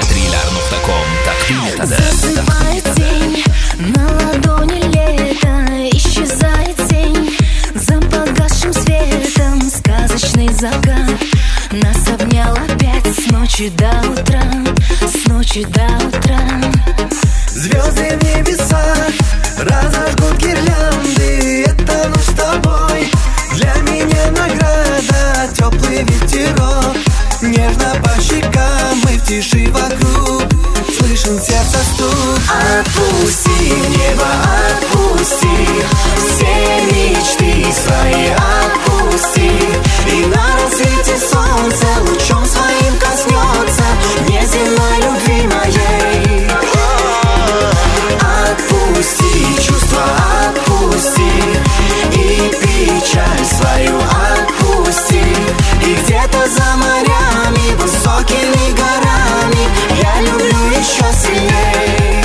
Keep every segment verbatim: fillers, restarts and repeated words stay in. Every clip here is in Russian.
Триллер нукта ком тaqdim etadi. Засыпает день, на ладони лето, исчезает тень за погасшим светом. Сказочный закат нас обнял опять с ночи до утра, с ночи до утра. Звезды в небесах разожгут гирлянды. Это ночь с тобой, для меня награда. Теплый ветерок нежно по щекам, мы в тиши вокруг слышим сердце стук. Отпусти небо, отпусти все мечты свои, отпусти. И на рассвете солнце лучом своим коснется неземной любви моей. Отпусти чувства, отпусти и печаль свою отпусти. И где-то за морями, высокими горами я люблю еще сильней.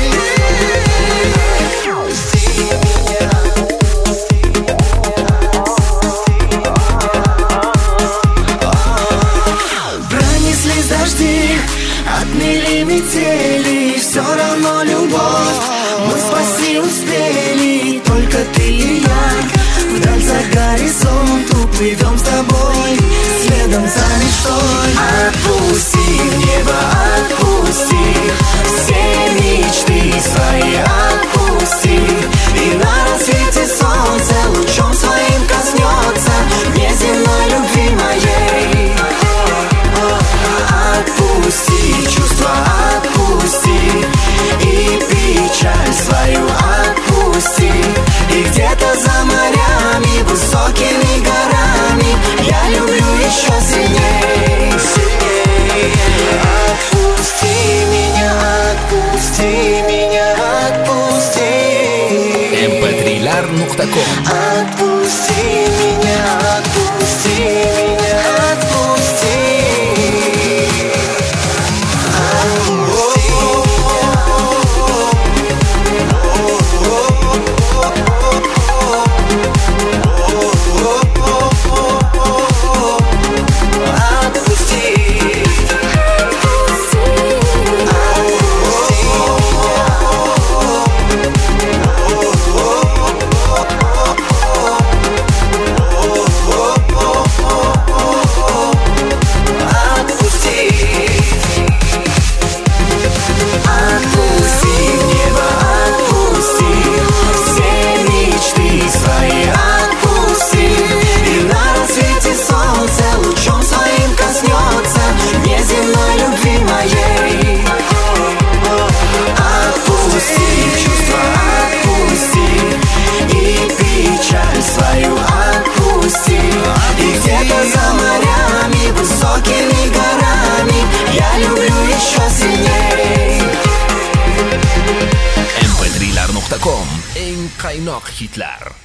Пронеслись дожди, отмели метели, все равно любовь мы спасти успели. Только ты и я вдаль за горизонт уплывем с тобой следом за мечтой. Отпусти в небо, отпусти все мечты свои, отпусти. И на рассвете солнце лучом своим коснется неземной любви моей. Отпусти чувства, отпусти и печаль свою отпусти. И где-то за морями, высокими горами я люблю еще сильней. Отпусти меня, отпусти меня, отпусти. эм пэ триллер нукта ком. Отпусти меня, отпусти меня, отпусти. эм пэ триллер нукта ком. Eng qaynoq hitlar.